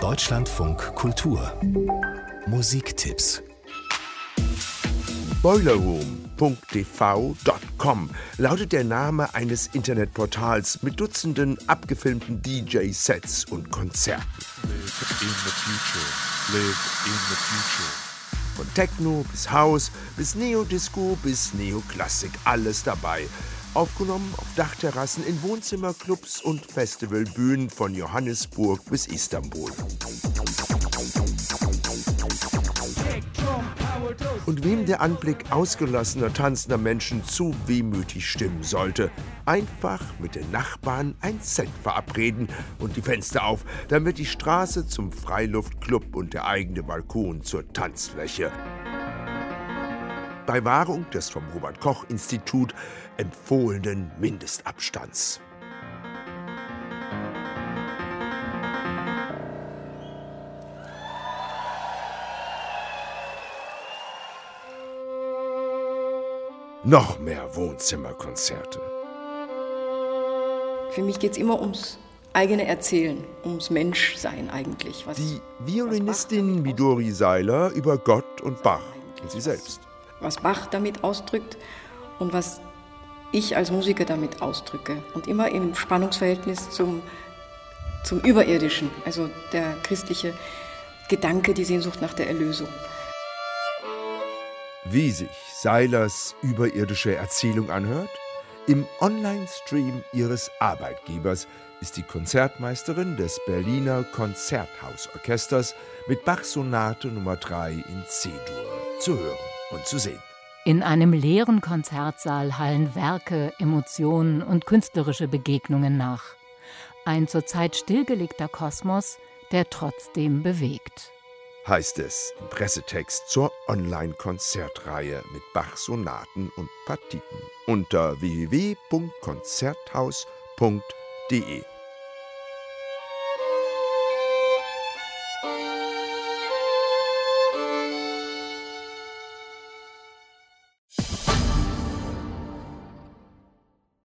Deutschlandfunk Kultur Musiktipps. Boilerroom.tv.com lautet der Name eines Internetportals mit Dutzenden abgefilmten DJ-Sets und Konzerten. Von Techno bis House, bis Neo-Disco, bis Neoklassik, alles dabei. Aufgenommen auf Dachterrassen, in Wohnzimmerclubs und Festivalbühnen von Johannesburg bis Istanbul. Und wem der Anblick ausgelassener, tanzender Menschen zu wehmütig stimmen sollte, einfach mit den Nachbarn ein Set verabreden und die Fenster auf, dann wird die Straße zum Freiluftclub und der eigene Balkon zur Tanzfläche. Bei Wahrung des vom Robert-Koch-Institut empfohlenen Mindestabstands. Noch mehr Wohnzimmerkonzerte. Für mich geht es immer ums eigene Erzählen, ums Menschsein eigentlich. Die Violinistin Midori Seiler über Gott und Bach und sie selbst. Was Bach damit ausdrückt und was ich als Musiker damit ausdrücke. Und immer im Spannungsverhältnis zum Überirdischen, also der christliche Gedanke, die Sehnsucht nach der Erlösung. Wie sich Seilers überirdische Erzählung anhört? Im Online-Stream ihres Arbeitgebers ist die Konzertmeisterin des Berliner Konzerthausorchesters mit Bach-Sonate Nummer 3 in C-Dur zu hören und zu sehen. In einem leeren Konzertsaal hallen Werke, Emotionen und künstlerische Begegnungen nach. Ein zurzeit stillgelegter Kosmos, der trotzdem bewegt. Heißt es im Pressetext zur Online-Konzertreihe mit Bach-Sonaten und Partiten unter www.konzerthaus.de.